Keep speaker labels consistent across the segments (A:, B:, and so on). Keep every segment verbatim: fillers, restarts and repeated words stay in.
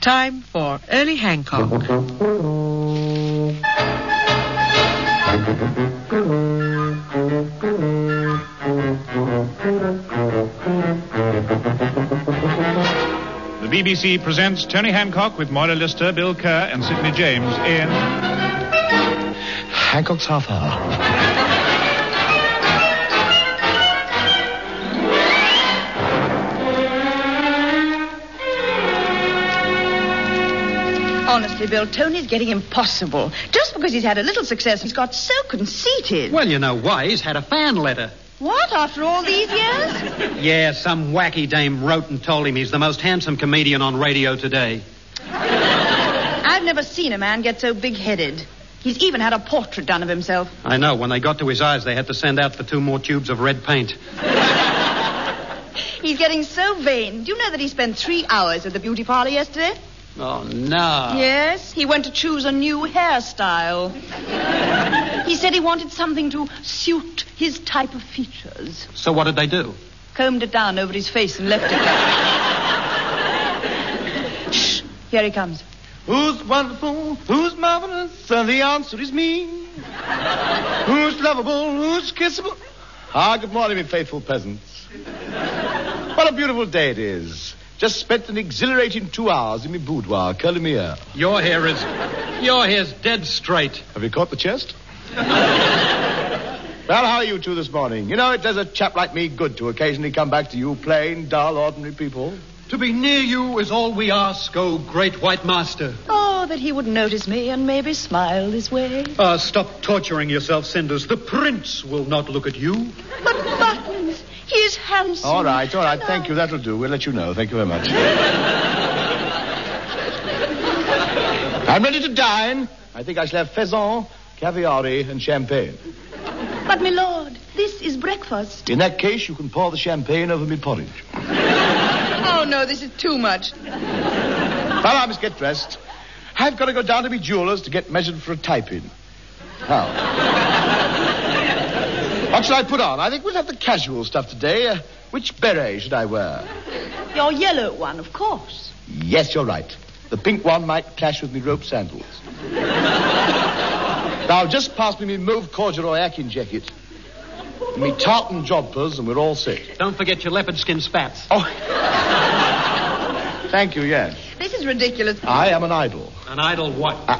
A: time for Early Hancock.
B: The B B C presents Tony Hancock with Moira Lister, Bill Kerr, and Sidney James in
C: Hancock's Half Hour.
D: Honestly, Bill, Tony's getting impossible. Just because he's had a little success, he's got so conceited.
E: Well, you know why. He's had a fan letter.
D: What, after all these years?
E: Yeah, some wacky dame wrote and told him he's the most handsome comedian on radio today.
D: I've never seen a man get so big-headed. He's even had a portrait done of himself.
E: I know. When they got to his eyes, they had to send out for two more tubes of red paint.
D: He's getting so vain. Do you know that he spent three hours at the beauty parlor yesterday?
E: Oh, no.
D: Yes, he went to choose a new hairstyle. He said he wanted something to suit his type of features.
E: So what did they do?
D: Combed it down over his face and left it there. Shh, here he comes.
C: Who's wonderful? Who's marvelous? And the answer is me. Who's lovable? Who's kissable? Ah, good morning, my faithful peasants. What a beautiful day it is. Just spent an exhilarating two hours in my boudoir, curling my hair.
E: Your hair is... Your hair's dead straight.
C: Have you caught the chest? Well, how are you two this morning? You know, it does a chap like me good to occasionally come back to you plain, dull, ordinary people.
E: To be near you is all we ask, oh great white master.
D: Oh, that he would notice me and maybe smile this way.
E: Ah, uh, stop torturing yourself, Cinders. The prince will not look at you.
D: But Buttons... He's handsome.
C: All right, all right. Thank you. That'll do. We'll let you know. Thank you very much. I'm ready to dine. I think I shall have pheasant, caviare, and champagne.
D: But, my lord, this is breakfast.
C: In that case, you can pour the champagne over me porridge.
D: Oh, no, this is too much.
C: Well, I must get dressed. I've got to go down to my jeweller's to get measured for a type-in. How? What shall I put on? I think we'll have the casual stuff today. Uh, which beret should I wear?
D: Your yellow one, of course.
C: Yes, you're right. The pink one might clash with me rope sandals. Now, just pass me me mauve corduroy Akin jacket. Me tartan jodhpurs, and we're all set.
E: Don't forget your leopard skin spats.
C: Oh. Thank you, yes.
D: This is ridiculous.
C: I am an idol.
E: An idol what?
C: Uh,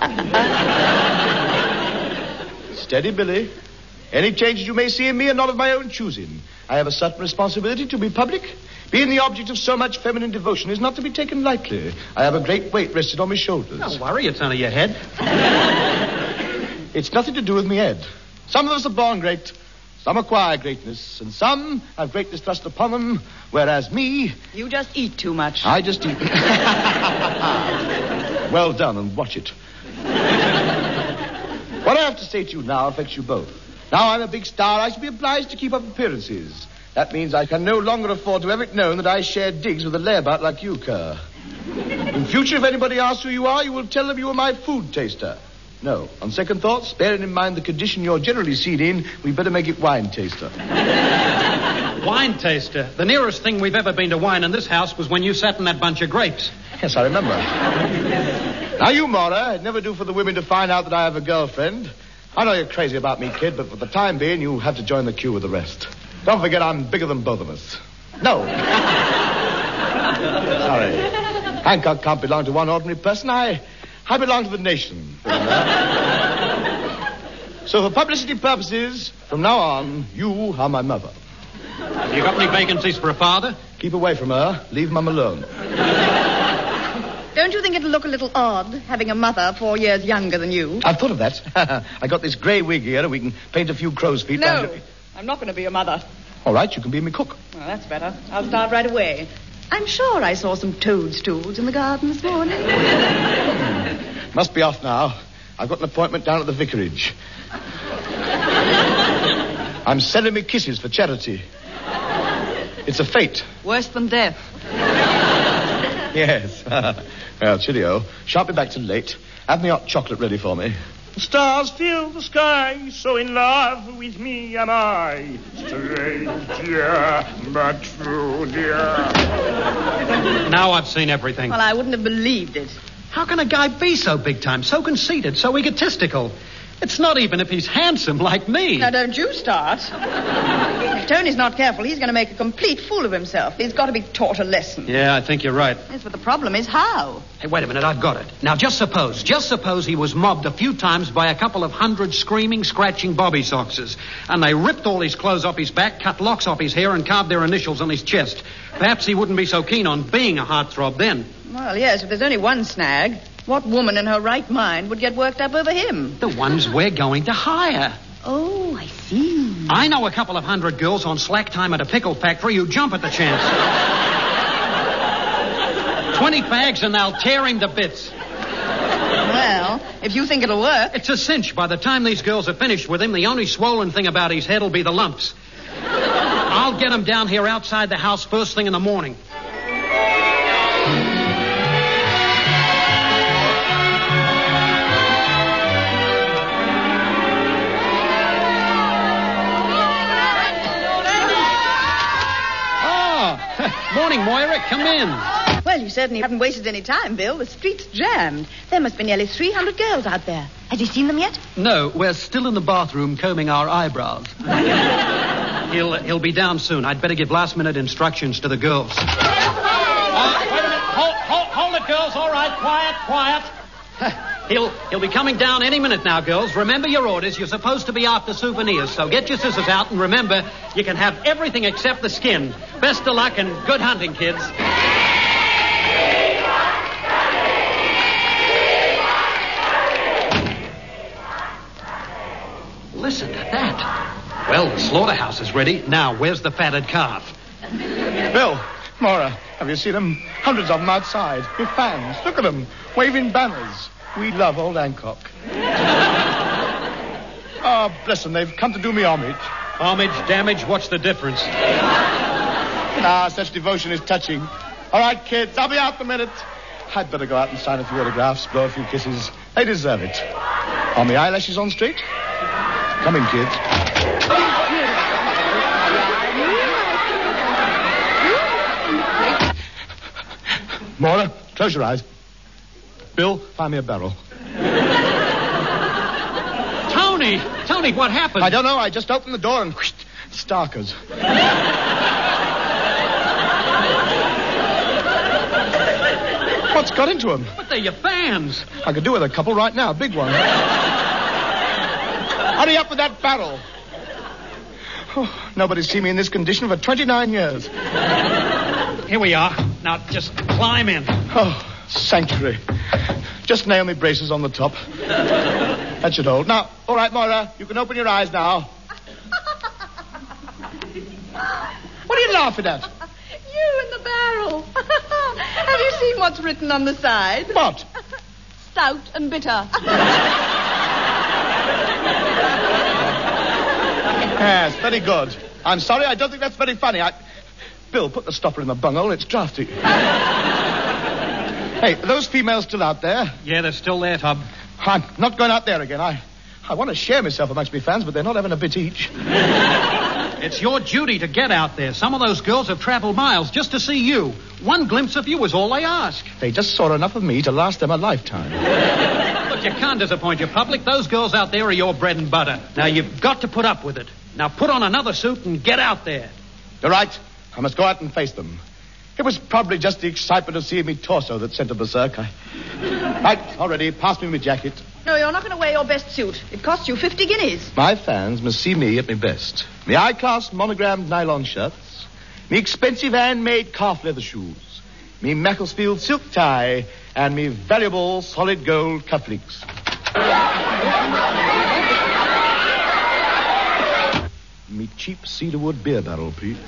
C: uh. Steady, Billy. Any changes you may see in me are not of my own choosing. I have a certain responsibility to be public. Being the object of so much feminine devotion is not to be taken lightly. I have a great weight rested on my shoulders.
E: Don't worry, it's only your head.
C: It's nothing to do with me head. Some of us are born great, some acquire greatness, and some have greatness thrust upon them, whereas me...
D: You just eat too much.
C: I just eat... Well done, and watch it. What I have to say to you now affects you both. Now I'm a big star, I shall be obliged to keep up appearances. That means I can no longer afford to have it known that I share digs with a layabout like you, Kerr. In future, if anybody asks who you are, you will tell them you are my food taster. No, on second thoughts, bearing in mind the condition you're generally seen in, we better make it wine taster.
E: Wine taster? The nearest thing we've ever been to wine in this house was when you sat in that bunch of grapes.
C: Yes, I remember. Now, you, Mora, it'd never do for the women to find out that I have a girlfriend. I know you're crazy about me, kid, but for the time being, you have to join the queue with the rest. Don't forget I'm bigger than both of us. No. Sorry. Hancock can't belong to one ordinary person. I, I belong to the nation. So for publicity purposes, from now on, you are my mother.
E: Have you got any vacancies for a father?
C: Keep away from her. Leave Mum alone.
D: Don't you think it'll look a little odd, having a mother four years younger than you?
C: I've thought of that. I got this grey wig here, and we can paint a few crow's feet.
D: No,
C: down to...
D: I'm not going to be a mother.
C: All right, you can be me cook.
D: Well, that's better. I'll start right away. I'm sure I saw some toadstools in the garden this morning.
C: Must be off now. I've got an appointment down at the vicarage. I'm sending me kisses for charity. It's a fate.
D: Worse than death.
C: Yes. Well, cheerio. Shan't be back till late. Have me hot chocolate ready for me.
F: Stars fill the sky, so in love with me am I. Strange, dear, but true, dear.
E: Now I've seen everything.
D: Well, I wouldn't have believed it.
E: How can a guy be so big time, so conceited, so egotistical? It's not even if he's handsome like me.
D: Now, don't you start. If Tony's not careful, he's going to make a complete fool of himself. He's got to be taught a lesson.
E: Yeah, I think you're right.
D: Yes, but the problem is how?
E: Hey, wait a minute, I've got it. Now, just suppose, just suppose he was mobbed a few times by a couple of hundred screaming, scratching bobby soxers, and they ripped all his clothes off his back, cut locks off his hair, and carved their initials on his chest. Perhaps he wouldn't be so keen on being a heartthrob then.
D: Well, yes, but there's only one snag. What woman in her right mind would get worked up over him?
E: The ones we're going to hire.
D: Oh, I see.
E: I know a couple of hundred girls on slack time at a pickle factory who jump at the chance. Twenty fags and they'll tear him to bits.
D: Well, if you think it'll work.
E: It's a cinch. By the time these girls are finished with him, the only swollen thing about his head will be the lumps. I'll get him down here outside the house first thing in the morning. Morning, Moira. Come in.
D: Well, you certainly haven't wasted any time, Bill. The street's jammed. There must be nearly three hundred girls out there. Have you seen them yet?
E: No, we're still in the bathroom combing our eyebrows. he'll he'll be down soon. I'd better give last-minute instructions to the girls. Uh, wait a minute. Hold, hold, hold it, girls. All right. Quiet, quiet. He'll he'll be coming down any minute now, girls. Remember your orders. You're supposed to be after souvenirs, so get your scissors out and remember, you can have everything except the skin. Best of luck and good hunting, kids. Listen to that. Well, the slaughterhouse is ready. Now, where's the fatted calf?
C: Bill, Maura, have you seen them? Hundreds of them outside with fans. Look at them, waving banners. We love old Hancock. Oh, bless them. They've come to do me homage.
E: Homage, damage, what's the difference?
C: Ah, such devotion is touching. All right, kids, I'll be out in a minute. I'd better go out and sign a few autographs, blow a few kisses. They deserve it. Are my eyelashes on straight? Come in, kids. Maura, close your eyes. Bill, find me a barrel.
E: Tony! Tony, what happened?
C: I don't know. I just opened the door and whoosh, starkers. What's got into them?
E: But they're your fans.
C: I could do with a couple right now. Big one. Hurry up with that barrel. Oh, nobody's seen me in this condition for twenty-nine years.
E: Here we are. Now, just climb in.
C: Oh, sanctuary. Just nail me braces on the top. That should hold. Now, all right, Moira, you can open your eyes now. What are you laughing at?
D: You in the barrel. Have you seen what's written on the side?
C: What?
D: Stout and bitter.
C: Yes, very good. I'm sorry, I don't think that's very funny. I... Bill, put the stopper in the bunghole. It's drafty. Hey, are those females still out there?
E: Yeah, they're still there, Tub.
C: I'm not going out there again. I, I want to share myself amongst my fans, but they're not having a bit each.
E: It's your duty to get out there. Some of those girls have traveled miles just to see you. One glimpse of you was all they ask.
C: They just saw enough of me to last them a lifetime.
E: Look, you can't disappoint your public. Those girls out there are your bread and butter. Now, you've got to put up with it. Now, put on another suit and get out there.
C: You're right. I must go out and face them. It was probably just the excitement of seeing me torso that sent a berserk. I... Right, already. Pass me my jacket.
D: No, you're not going to wear your best suit. It costs you fifty guineas.
C: My fans must see me at my best. Me high-class monogrammed nylon shirts, me expensive handmade calf leather shoes, me Macclesfield silk tie, and me valuable solid gold cufflinks. Me cheap cedarwood beer barrel, please.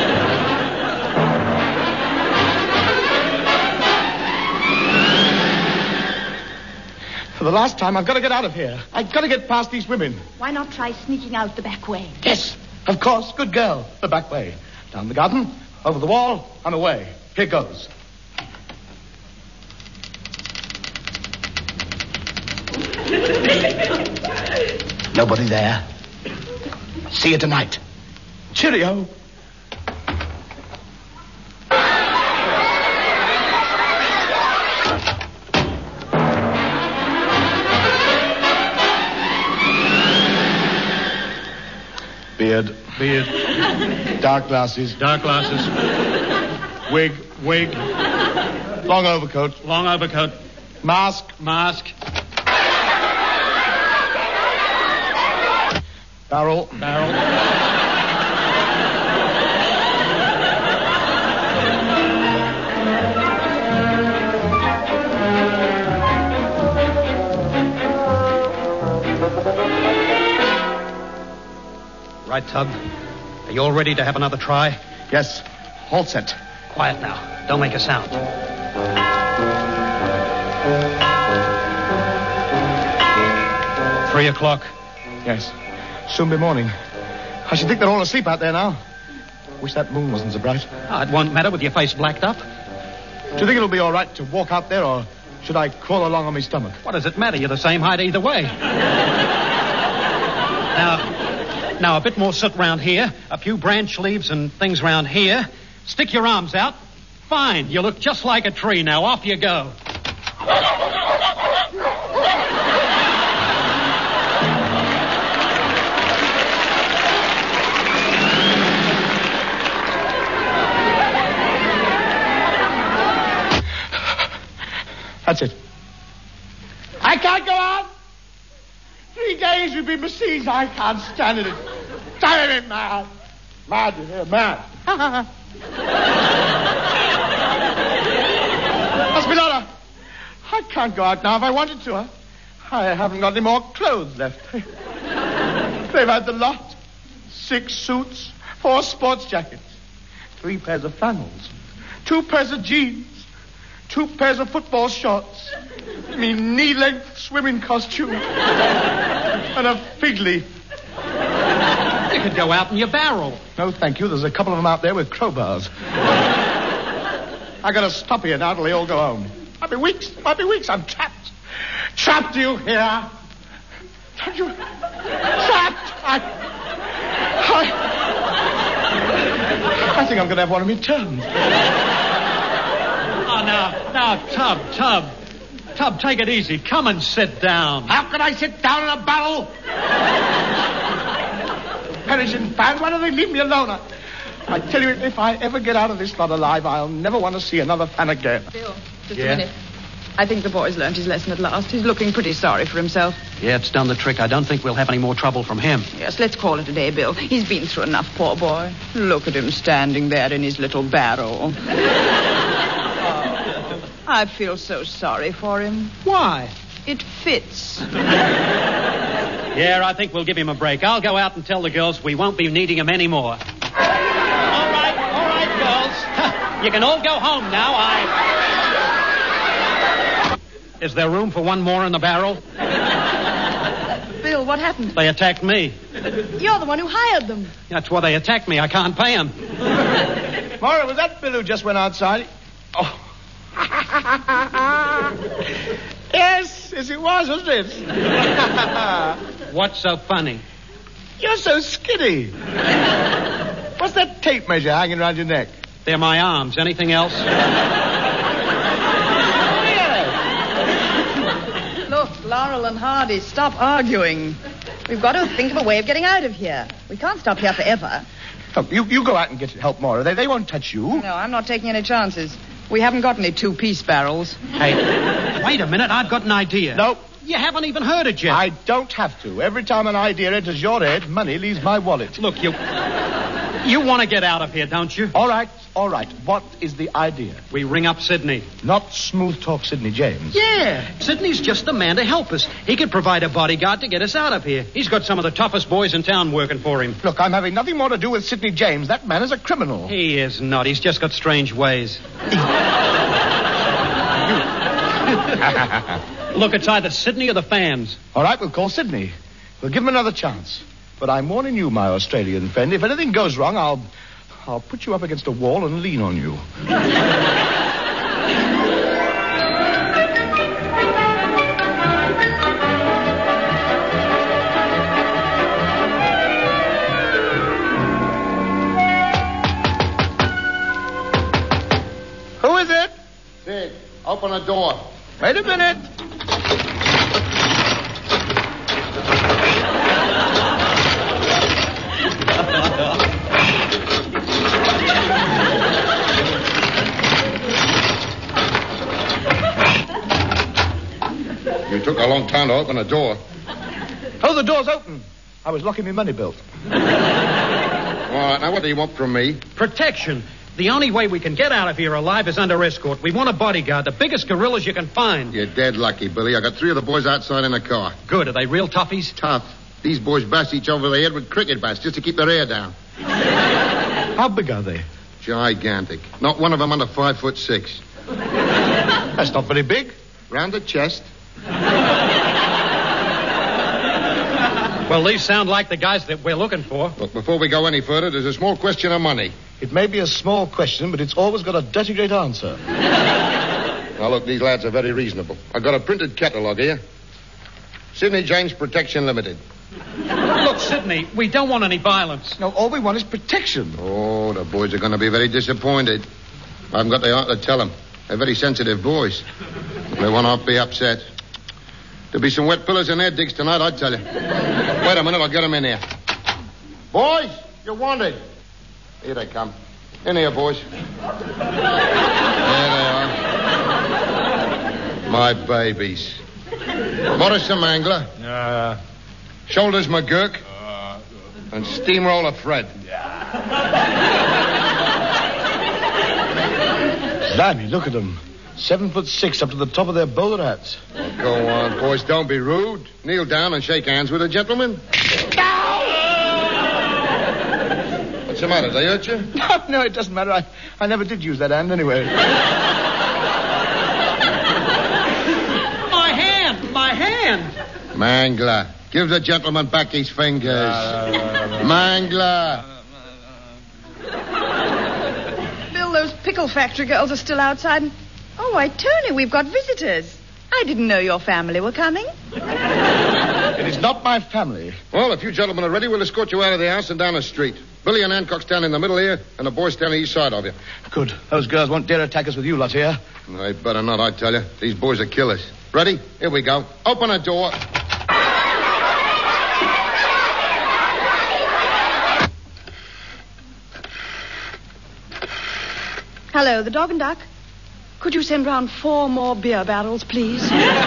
C: For the last time, I've got to get out of here. I've got to get past these women.
D: Why not try sneaking out the back way?
C: Yes, of course. Good girl. The back way. Down the garden, over the wall, and away. Here goes. Nobody there. See you tonight. Cheerio. Beard.
B: Beard.
C: Dark glasses.
B: Dark glasses. Wig. Wig.
C: Long overcoat.
B: Long overcoat.
C: Mask.
B: Mask.
C: Barrel.
B: Barrel.
E: Right, Tub. Are you all ready to have another try?
C: Yes. All set.
E: Quiet now. Don't make a sound. Three o'clock.
C: Yes. Soon be morning. I should think they're all asleep out there now. Wish that moon wasn't so bright.
E: Oh, it won't matter with your face blacked up.
C: Do you think it'll be all right to walk out there, or should I crawl along on my stomach?
E: What does it matter? You're the same height either way. Now... Now, a bit more soot round here, a few branch leaves and things round here. Stick your arms out. Fine. You look just like a tree now. Off you go.
C: That's it. I can't go on. Three days we've been besieged. I can't stand it. Damn it, mad. Mad, you hear? Mad. Espinola, I can't go out now if I wanted to. Huh? I haven't got any more clothes left. They've had the lot. Six suits, four sports jackets, three pairs of flannels, two pairs of jeans, two pairs of football shorts, me knee-length swimming costume, and a fig leaf.
E: You could go out in your barrel.
C: No, thank you. There's a couple of them out there with crowbars. I gotta stop here now till they all go home. Might be weeks. Might be weeks. I'm trapped. Trapped, do you hear? Don't you? Trapped. I... I... I think I'm gonna have one of me turns.
E: Oh, now, now, Tub, Tub. Tub, take it easy. Come and sit down.
C: How can I sit down in a barrel? Perishing fans, why don't they leave me alone? I, I tell you, if I ever get out of this lot alive, I'll never want to see another fan again.
D: Bill, just
E: Yeah?
D: a minute. I think the boy's learned his lesson at last. He's looking pretty sorry for himself.
E: Yeah, it's done the trick. I don't think we'll have any more trouble from him.
D: Yes, let's call it a day, Bill. He's been through enough, poor boy. Look at him standing there in his little barrel. Oh, I feel so sorry for him.
E: Why?
D: It fits.
E: Yeah, I think we'll give him a break. I'll go out and tell the girls we won't be needing him anymore. All right, all right, girls. You can all go home now. I... Is there room for one more in the barrel?
D: Bill, what happened?
E: They attacked me.
D: You're the one who hired them.
E: That's why they attacked me. I can't pay them.
C: Maura, was that Bill who just went outside? Oh. Yes, yes it was, wasn't it?
E: What's so funny?
C: You're so skinny. What's that tape measure hanging around your neck?
E: They're my arms. Anything else?
D: Look, Laurel and Hardy, stop arguing. We've got to think of a way of getting out of here. We can't stop here forever.
C: Oh, you, you go out and get help, Maura. They, they won't touch you.
D: No, I'm not taking any chances. We haven't got any two-piece barrels.
E: Hey, wait a minute. I've got an idea.
C: No.
E: You haven't even heard it yet.
C: I don't have to. Every time an idea enters your head, money leaves my wallet.
E: Look, you... You want to get out of here, don't you?
C: All right, all right. What is the idea?
E: We ring up Sidney.
C: Not smooth talk Sidney James.
E: Yeah, Sidney's just the man to help us. He could provide a bodyguard to get us out of here. He's got some of the toughest boys in town working for him.
C: Look, I'm having nothing more to do with Sidney James. That man is a criminal.
E: He is not. He's just got strange ways. Look, it's either Sidney or the fans.
C: All right, we'll call Sidney. We'll give him another chance. But I'm warning you, my Australian friend, if anything goes wrong, I'll... I'll put you up against a wall and lean on you.
G: the door.
C: Wait a minute.
G: You took a long time to open the door.
C: Oh, the door's open. I was locking my money belt.
G: All right, now what do you want from me?
E: Protection. The only way we can get out of here alive is under escort. We want a bodyguard, the biggest gorillas you can find.
G: You're dead lucky, Billy. I got three of the boys outside in the car.
E: Good. Are they real toughies?
G: Tough. These boys bash each over the head with cricket bats just to keep their hair down.
C: How big are they?
G: Gigantic. Not one of them under five foot six.
C: That's not very big.
G: Round the chest.
E: Well, these sound like the guys that we're looking for.
G: Look, before we go any further, there's a small question of money.
C: It may be a small question, but it's always got a dirty great answer.
G: Now, look, these lads are very reasonable. I've got a printed catalogue here. Sidney James Protection Limited.
E: Look, Sidney, we don't want any violence.
C: No, all we want is protection.
G: Oh, the boys are going to be very disappointed. I haven't got the heart to tell them. They're very sensitive boys. They will not be upset. There'll be some wet pillows in their digs tonight, I tell you. Wait a minute, I'll get them in here. Boys, you're wanted. Here they come. In here, boys. There they are. My babies. Morris the Mangler.
F: Uh,
G: Shoulders McGurk.
F: uh,
G: And Steamroller Fred.
C: Blimey, look at them. Seven foot six up to the top of their bowler hats.
G: Oh, go on, boys. Don't be rude. Kneel down and shake hands with a gentleman. What's the matter? Did they hurt you?
C: No, no, it doesn't matter. I, I never did use that hand anyway.
E: My hand! My hand!
G: Mangler. Give the gentleman back his fingers. Mangler.
D: Bill, those pickle factory girls are still outside. And... Oh, why, Tony, we've got visitors. I didn't know your family were coming.
C: It is not my family.
G: Well, if you gentlemen are ready, we'll escort you out of the house and down the street. Billy and Hancock stand in the middle here, and the boys stand each side of you.
C: Good. Those girls won't dare attack us with you lot here.
G: They better not, I tell you. These boys are killers. Ready? Here we go. Open the door.
D: Hello, the Dog and Duck. Could you send round four more beer barrels, please?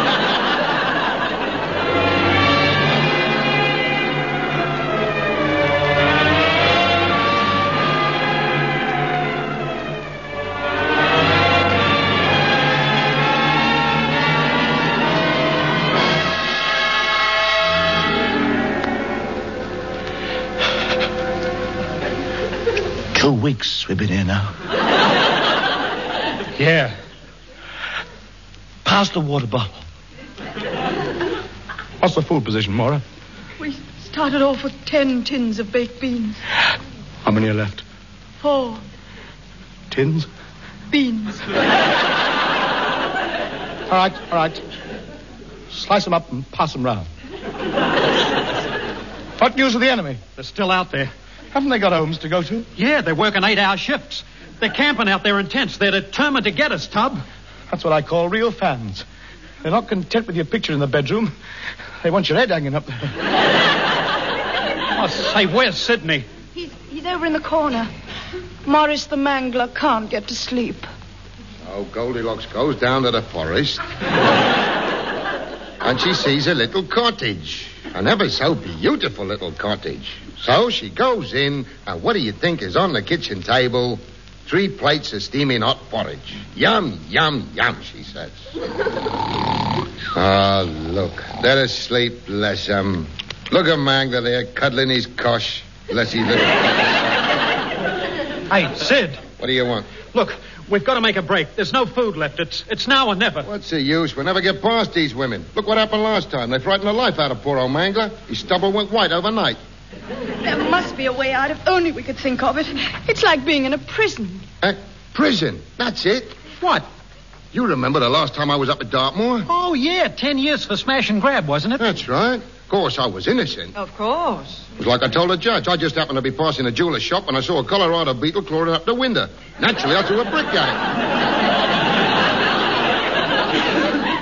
C: Two weeks we've been here now.
E: Yeah.
C: Pass the water bottle. What's the food position, Maura?
D: We started off with ten tins of baked beans.
C: How many are left?
D: Four
C: Tins?
D: beans.
C: All right, all right. Slice them up and pass them round. What news of the enemy?
E: They're still out there.
C: Haven't they got homes to go to?
E: Yeah, they're working eight-hour shifts. They're camping out there in tents. They're determined to get us, Tub.
C: That's what I call real fans. They're not content with your picture in the bedroom. They want your head hanging up there.
E: Oh, say, where's Sidney?
D: He's, he's over in the corner. Morris the Mangler can't get to sleep.
G: Oh, Goldilocks goes down to the forest. And she sees a little cottage. An ever so beautiful little cottage. So she goes in, and what do you think is on the kitchen table? Three plates of steaming hot porridge. Yum, yum, yum, she says. Oh, look. They're asleep, bless 'em. Look at Mangler there, cuddling his cosh. Bless his little...
E: Hey, Sid.
G: What do you want?
E: Look, we've got to make a break. There's no food left. It's it's now or never.
G: What's the use? We'll never get past these women. Look what happened last time. They frightened the life out of poor old Mangler. His stubble went white overnight.
D: There must be a way out if only we could think of it. It's like being in a prison.
G: Uh, prison. That's it.
E: What?
G: You remember the last time I was up at Dartmoor?
E: Oh, yeah, ten years for smash and grab, wasn't it?
G: That's right. Of course, I was innocent.
D: Of course.
G: It was like I told the judge. I just happened to be passing a jeweler's shop and I saw a Colorado beetle clawing up the window. Naturally, I threw a brick at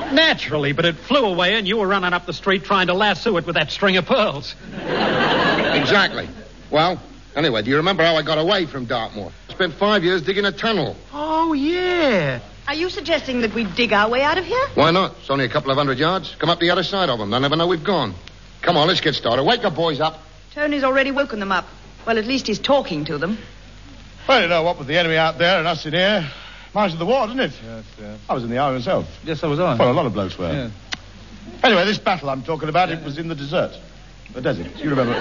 E: Naturally, but it flew away and you were running up the street trying to lasso it with that string of pearls.
G: Exactly. Well, anyway, do you remember how I got away from Dartmoor? Spent five years digging a tunnel.
E: Oh, yeah.
D: Are you suggesting that we dig our way out of here?
G: Why not? It's only a couple of hundred yards. Come up the other side of them. They'll never know we've gone. Come on, let's get started. Wake the boys up.
D: Tony's already woken them up. Well, at least he's talking to them.
C: Well, you know, what with the enemy out there and us in here, mine's of the war, isn't it?
H: Yes, yes.
C: I was in the army myself.
H: Yes, so was I.
C: Well, a lot of blokes were.
H: Yeah.
C: Anyway, this battle I'm talking about, it was in the desert. The desert. You remember?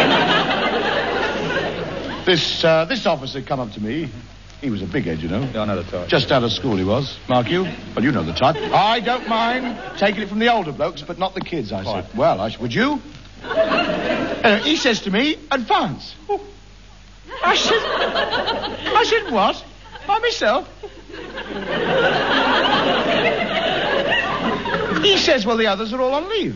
C: this uh, this officer come up to me. He was a big head, you know.
H: Yeah, I know the type.
C: Just out of school he was. Mark you? Well, you know the type. I don't mind taking it from the older blokes, but not the kids, I said. Well, I said, would you? Uh, he says to me, advance. Oh. I said, I said, what? By myself? He says, well, the others are all on leave.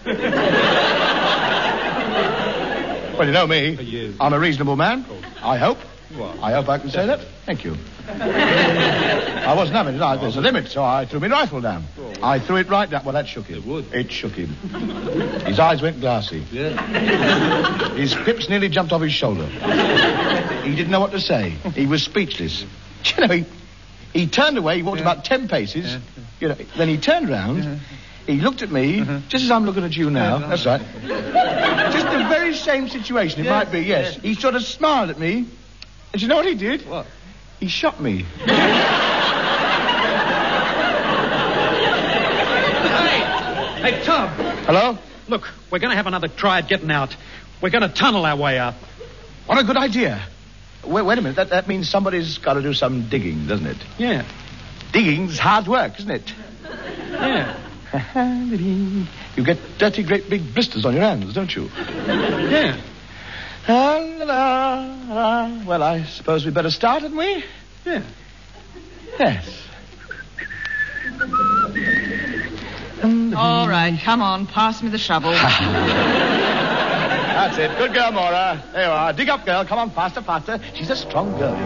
C: Well, you know me. I'm a reasonable man. I hope.
H: What?
C: I hope I can say that. Thank you. I wasn't having it. I, there's a limit, so I threw my rifle down. I threw it right down. Well, that shook him.
H: It would.
C: It shook him. His eyes went glassy.
H: Yeah.
C: His pips nearly jumped off his shoulder. He didn't know what to say. He was speechless. You know, he, he turned away. He walked
H: Yeah.
C: about ten paces.
H: Yeah.
C: You know, then he turned round.
H: Uh-huh.
C: He looked at me,
H: Uh-huh.
C: just as I'm looking at you now.
H: Yeah.
C: That's right. Just the very same situation. It
H: Yes,
C: might be, yes.
H: yes.
C: He sort of smiled at me. And you know what he did?
H: What?
C: He shot me.
E: Hey, hey, Tom.
C: Hello?
E: Look, we're going to have another try at getting out. We're going to tunnel our way out.
C: What a good idea. Wait, wait a minute. That, that means somebody's got to do some digging, doesn't it?
E: Yeah.
C: Digging's hard work, isn't it?
E: Yeah.
C: You get dirty, great big blisters on your hands, don't you?
E: Yeah.
C: Ah, la, la, la. Well, I suppose we'd better start, hadn't we?
E: Yeah.
C: Yes.
A: All right, come on, pass me the shovel.
C: That's it. Good girl, Maura. There you are. Dig up, girl. Come on, faster, faster. She's a strong girl.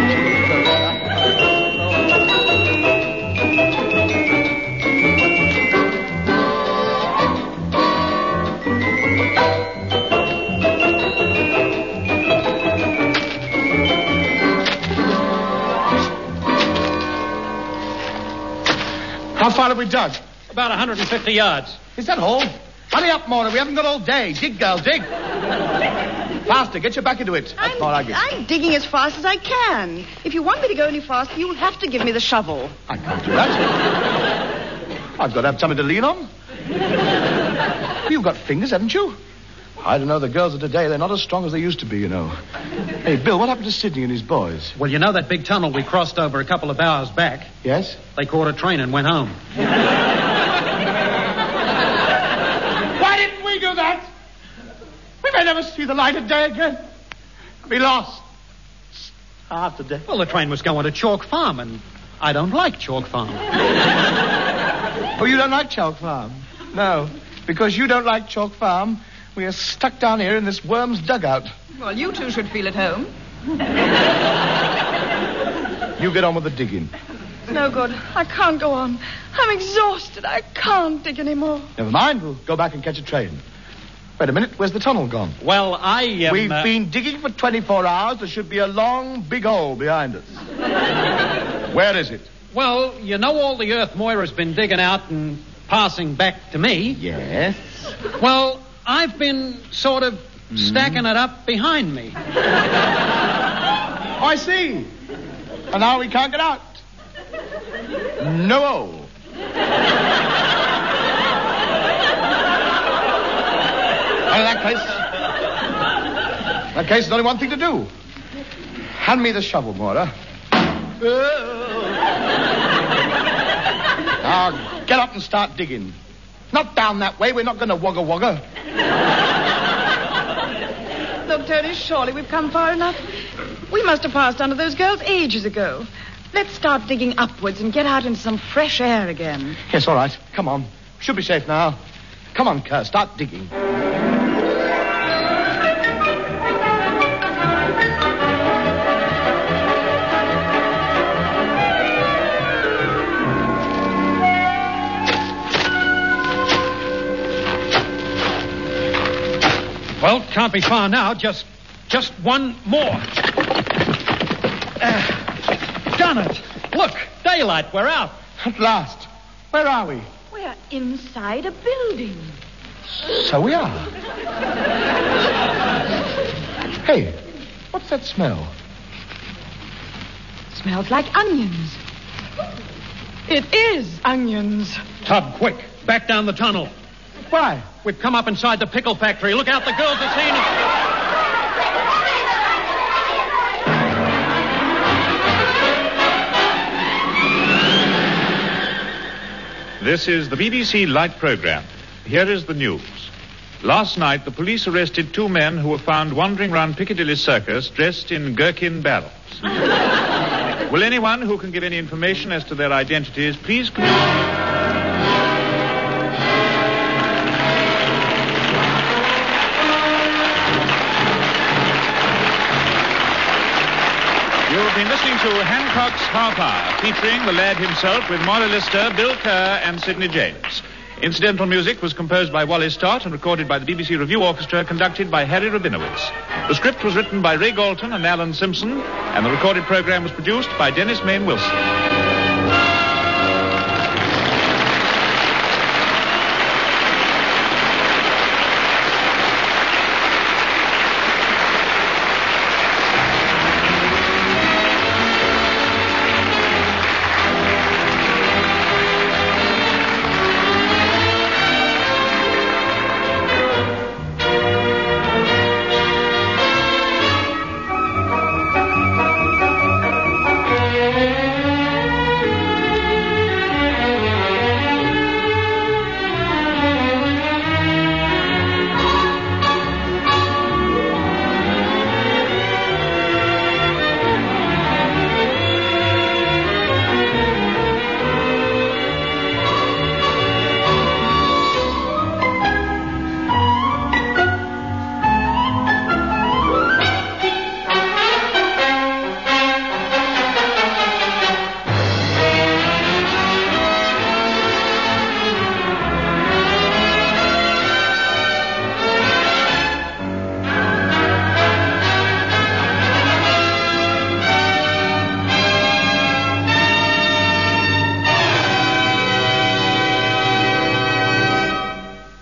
C: How far have we dug?
E: About one hundred fifty yards.
C: Is that all? Hurry up, Maura. We haven't got all day. Dig, girl, dig. Faster. Get your back into it. That's
D: I'm,
C: all I get.
D: I'm digging as fast as I can. If you want me to go any faster, you'll have to give me the shovel.
C: I can't do that. I've got to have something to lean on. You've got fingers, haven't you? I don't know. The girls of today, they're not as strong as they used to be, you know. Hey, Bill, what happened to Sidney and his boys?
E: Well, you know that big tunnel we crossed over a couple of hours back?
C: Yes?
E: They caught a train and went home.
C: Why didn't we do that? We may never see the light of day again. Be lost. Starved to death.
E: Well, the train was going to Chalk Farm, and I don't like Chalk Farm.
C: Oh, you don't like Chalk Farm? No. Because you don't like Chalk Farm, we are stuck down here in this worm's dugout.
A: Well, you two should feel at home.
C: You get on with the digging.
D: No good. I can't go on. I'm exhausted. I can't dig anymore.
C: Never mind. We'll go back and catch a train. Wait a minute. Where's the tunnel gone?
E: Well, I... Um,
C: We've
E: uh,
C: been digging for twenty-four hours. There should be a long, big hole behind us. Where is it?
E: Well, you know all the earth Moira's been digging out and passing back to me?
C: Yes.
E: Well, I've been sort of stacking it up behind me.
C: Oh, I see. And now we can't get out. No hole. Well, in that case... In that case, there's only one thing to do. Hand me the shovel, Maura. Now, get up and start digging. Not down that way. We're not going to wogga wogga.
D: Look, Tony, surely we've come far enough. We must have passed under those girls ages ago. Let's start digging upwards and get out into some fresh air again.
C: Yes, all right. Come on. Should be safe now. Come on, Kerr. Start digging.
E: Well, can't be far now. Just, just one more. Uh, done it. Look, daylight. We're out.
C: At last. Where are we?
D: We're inside a building.
C: So we are. Hey, what's that smell?
D: Smells like onions. It is onions.
E: Tub, quick. Back down the tunnel.
C: Why?
E: We've come up inside the pickle factory. Look out, the girls are seeing us.
B: This is the B B C Light Programme. Here is the news. Last night, the police arrested two men who were found wandering round Piccadilly Circus dressed in gherkin barrels. Will anyone who can give any information as to their identities please communicate? You've been listening to Hancock's Half Hour, featuring the lad himself with Moira Lister, Bill Kerr, and Sidney James. Incidental music was composed by Wally Stott and recorded by the B B C Review Orchestra, conducted by Harry Rabinowitz. The script was written by Ray Galton and Alan Simpson, and the recorded program was produced by Dennis Main Wilson.